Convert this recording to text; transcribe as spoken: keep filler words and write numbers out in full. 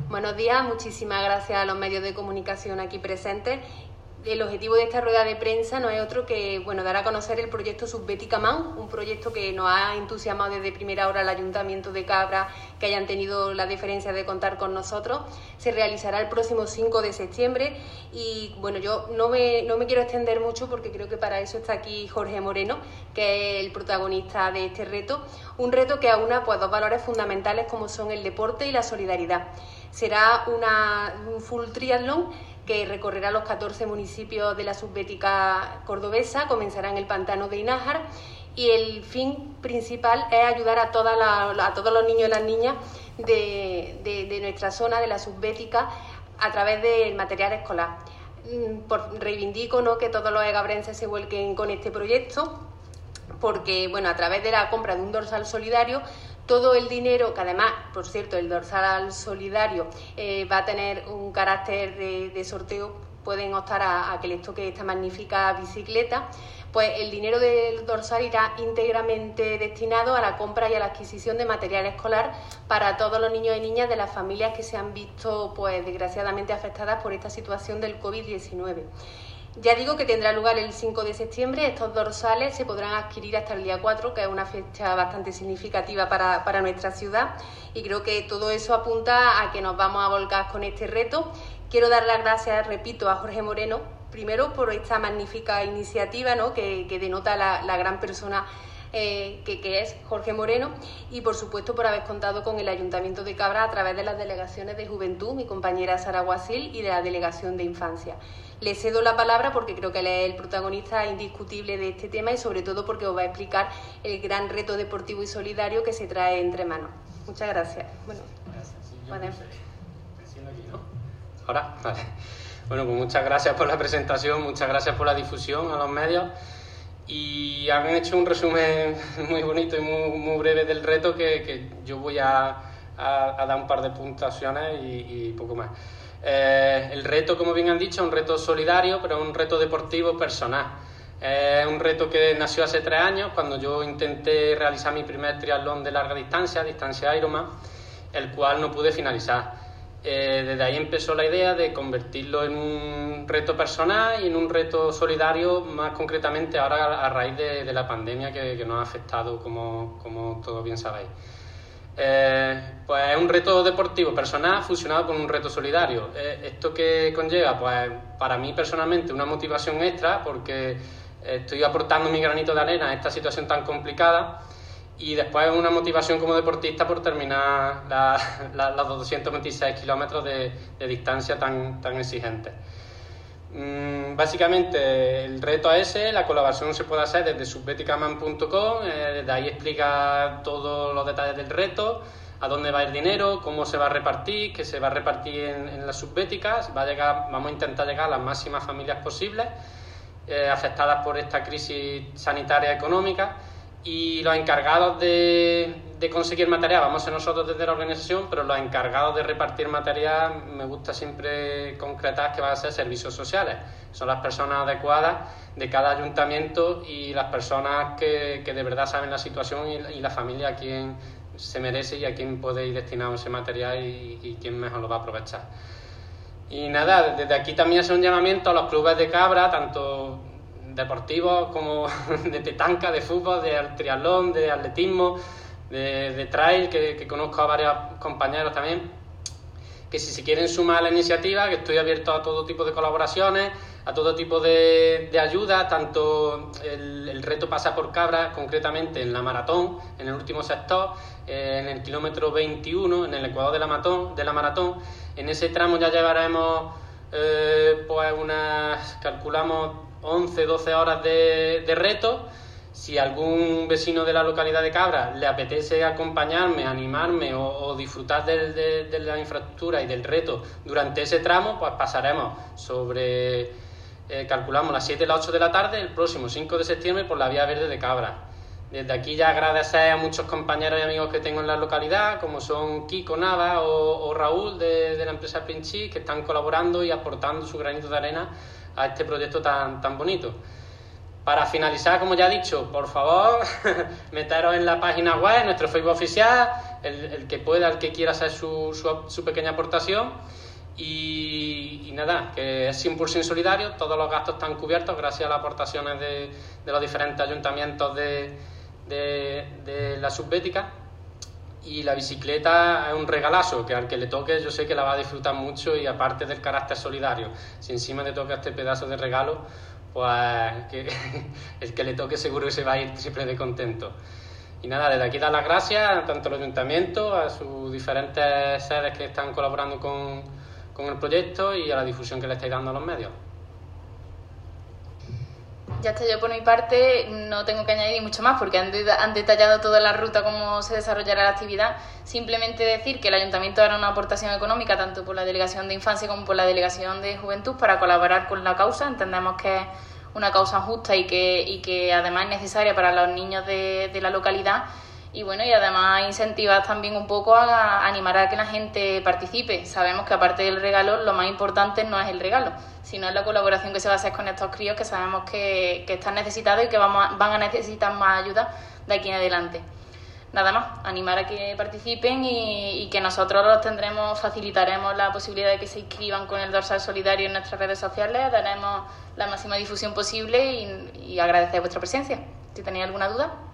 Buenos días, muchísimas gracias a los medios de comunicación aquí presentes. El objetivo de esta rueda de prensa no es otro que bueno, dar a conocer el proyecto Subbética Man, un proyecto que nos ha entusiasmado desde primera hora al Ayuntamiento de Cabra, que hayan tenido la deferencia de contar con nosotros. Se realizará el próximo cinco de septiembre y bueno, yo no me, no me quiero extender mucho porque creo que para eso está aquí Jorge Moreno, que es el protagonista de este reto, un reto que aúna pues, dos valores fundamentales como son el deporte y la solidaridad. Será una, un full triatlón que recorrerá los catorce municipios de la Subbética cordobesa, comenzará en el pantano de Inájar y el fin principal es ayudar a, toda la, a todos los niños y las niñas de, de, de nuestra zona, de la Subbética, a través del material escolar. Por, reivindico ¿no? que todos los egabrenses se vuelquen con este proyecto, porque bueno, a través de la compra de un dorsal solidario, todo el dinero, que además, por cierto, el dorsal solidario eh, va a tener un carácter de, de sorteo, pueden optar a, a que les toque esta magnífica bicicleta, pues el dinero del dorsal irá íntegramente destinado a la compra y a la adquisición de material escolar para todos los niños y niñas de las familias que se han visto, pues desgraciadamente, afectadas por esta situación del COVID diecinueve. Ya digo que tendrá lugar el cinco de septiembre, estos dorsales se podrán adquirir hasta el día cuatro, que es una fecha bastante significativa para, para nuestra ciudad, y creo que todo eso apunta a que nos vamos a volcar con este reto. Quiero dar las gracias, repito, a Jorge Moreno, primero por esta magnífica iniciativa, ¿no? que, que denota la, la gran persona Eh, que, que es Jorge Moreno, y por supuesto por haber contado con el Ayuntamiento de Cabra a través de las delegaciones de Juventud, mi compañera Sara Guasil, y de la Delegación de Infancia. Le cedo la palabra porque creo que él es el protagonista indiscutible de este tema y sobre todo porque os va a explicar el gran reto deportivo y solidario que se trae entre manos. Muchas gracias. Bueno, gracias. Sí, vale. Aquí, ¿no? Ahora, vale. Bueno, pues muchas gracias por la presentación, muchas gracias por la difusión a los medios. Y han hecho un resumen muy bonito y muy, muy breve del reto que, que yo voy a, a, a dar un par de puntuaciones y, y poco más. Eh, el reto, como bien han dicho, es un reto solidario, pero es un reto deportivo personal. Es un reto que nació hace tres años, cuando yo intenté realizar mi primer triatlón de larga distancia, distancia Ironman, el cual no pude finalizar. Eh, desde ahí empezó la idea de convertirlo en un reto personal y en un reto solidario, más concretamente ahora a raíz de, de la pandemia que, que nos ha afectado, como, como todos bien sabéis. Eh, pues es un reto deportivo personal fusionado con un reto solidario. Eh, ¿Esto qué conlleva? Pues para mí personalmente una motivación extra, porque estoy aportando mi granito de arena a esta situación tan complicada. Y después una motivación como deportista por terminar la, la, los doscientos veintiséis kilómetros de, de distancia tan, tan exigentes. Mm, básicamente el reto es ese, la colaboración se puede hacer desde subbeticaman punto com, eh, desde ahí explica todos los detalles del reto, a dónde va el dinero, cómo se va a repartir, que se va a repartir en, en las subbéticas, va a llegar, vamos a intentar llegar a las máximas familias posibles eh, afectadas por esta crisis sanitaria económica. Y los encargados de, de conseguir material vamos a ser nosotros desde la organización, pero los encargados de repartir material me gusta siempre concretar que van a ser servicios sociales. Son las personas adecuadas de cada ayuntamiento y las personas que, que de verdad saben la situación y, y la familia a quien se merece y a quien puede ir destinado ese material y, y quién mejor lo va a aprovechar. Y nada, desde aquí también hace un llamamiento a los clubes de Cabra, tanto deportivos como de petanca, de fútbol, de triatlón, de atletismo, de, de trail, que, que conozco a varios compañeros también, que si se quieren sumar a la iniciativa, que estoy abierto a todo tipo de colaboraciones, a todo tipo de, de ayuda, tanto el, el reto pasa por Cabra, concretamente en la maratón, en el último sector, eh, en el kilómetro veintiuno, en el ecuador de la, matón, de la maratón. En ese tramo ya llevaremos, eh, pues unas, calculamos, once doce horas de, de reto. Si algún vecino de la localidad de Cabra le apetece acompañarme, animarme o, o disfrutar de, de, de la infraestructura y del reto durante ese tramo, pues pasaremos sobre, eh, calculamos las siete y las ocho de la tarde, el próximo cinco de septiembre por la Vía Verde de Cabra. Desde aquí ya agradecer a muchos compañeros y amigos que tengo en la localidad, como son Kiko Nava o, o Raúl de, de la empresa Princhis, que están colaborando y aportando su granito de arena a este proyecto tan, tan bonito. Para finalizar, como ya he dicho, por favor, meteros en la página web, en nuestro Facebook oficial, el, el que pueda, el que quiera hacer su, su, su pequeña aportación. Y, y nada, que es cien por ciento solidario, todos los gastos están cubiertos gracias a las aportaciones de, de los diferentes ayuntamientos de, de, de la Subbética. Y la bicicleta es un regalazo, que al que le toque yo sé que la va a disfrutar mucho, y aparte del carácter solidario, si encima le toca este pedazo de regalo, pues que, el que le toque seguro que se va a ir siempre de contento. Y nada, desde aquí dar las gracias tanto al ayuntamiento, a sus diferentes sedes que están colaborando con, con el proyecto, y a la difusión que le estáis dando a los medios. Ya está, yo por mi parte no tengo que añadir mucho más porque han, de, han detallado toda la ruta, cómo se desarrollará la actividad. Simplemente decir que el Ayuntamiento hará una aportación económica tanto por la Delegación de Infancia como por la Delegación de Juventud para colaborar con la causa. Entendemos que es una causa justa y que, y que además es necesaria para los niños de, de la localidad. Y bueno, y además incentivar también un poco a, a animar a que la gente participe. Sabemos que aparte del regalo, lo más importante no es el regalo, sino es la colaboración que se va a hacer con estos críos que sabemos que, que están necesitados y que vamos a, van a necesitar más ayuda de aquí en adelante. Nada más, animar a que participen y, y que nosotros los tendremos, facilitaremos la posibilidad de que se inscriban con el dorsal solidario en nuestras redes sociales, daremos la máxima difusión posible y, y agradecer vuestra presencia. Si tenéis alguna duda.